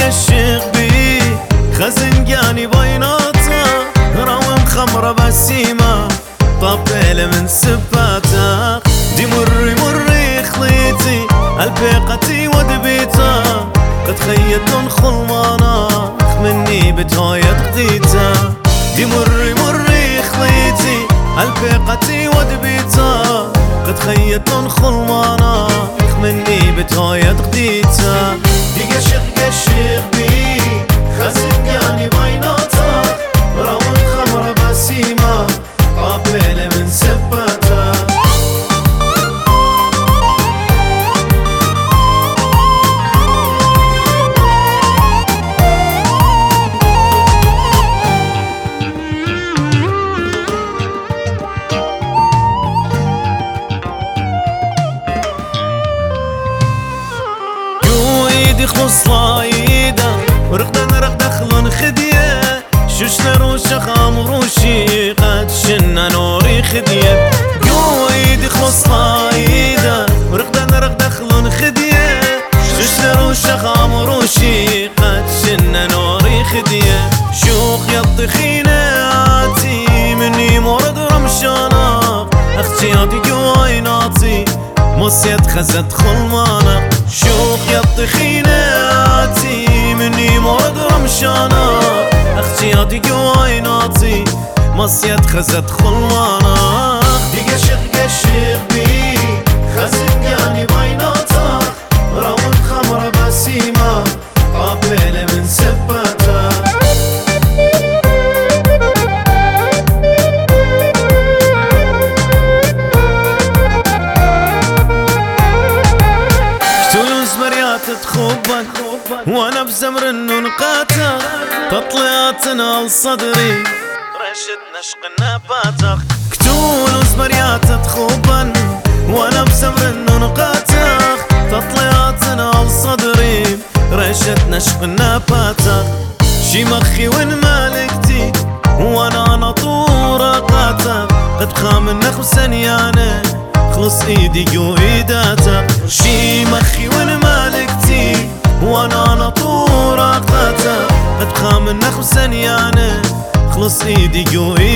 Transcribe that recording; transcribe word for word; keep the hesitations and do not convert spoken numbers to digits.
الشيخ بي خزن جاني بيناته روم خمرة بسيمة طبيل من سباته دي مري مري خليتي البيقتي ودبيته قد خيط خلمانا مني بتهاية قديته دي مري مري خليتي البيقتي ودبيته قد خيط خلمانا مني بتهاية قديته دي قشق قشق بي خزن يعني بيناته روم خمرة بسيمة طبيل من سباته يخلص لايدا ورقدن رق دخلن خديه شوشنا روشا خامروشي قد شنا نوري خديه يويد يخلص لايدا ورقدن رق دخلن خديه شوشنا روشا خامروشي قد شنا نوري خديه شوخ يطي خيناتي مني مرض رمشانا اختياتي جوايناتي مصيت خزت خلمانا شوخ يطي خيناتي مني مرض رمشانا اختياتي جوايناتي مصيت خزت خلمانا دي قشق قشق بي خزن يعني بيناته روم خمرة بسيمة طبيل من سباته تخوبن وانا بزمر النقاطة تطلعتنا لصدري رشد نشق النباتة كتول وزمريات تخوبن وانا بزمر النقاطة تطلعتنا لصدري رشد نشق النباتة شي مخي وين مالكتي وانا نطورة قاتا قد خام النخو سنيانه خلص ايدي جو ايداتا شي مخي وين مالكتي وانا نطورة قاتا قد خام النخو سنيانه خلص ايدي جو ايداتا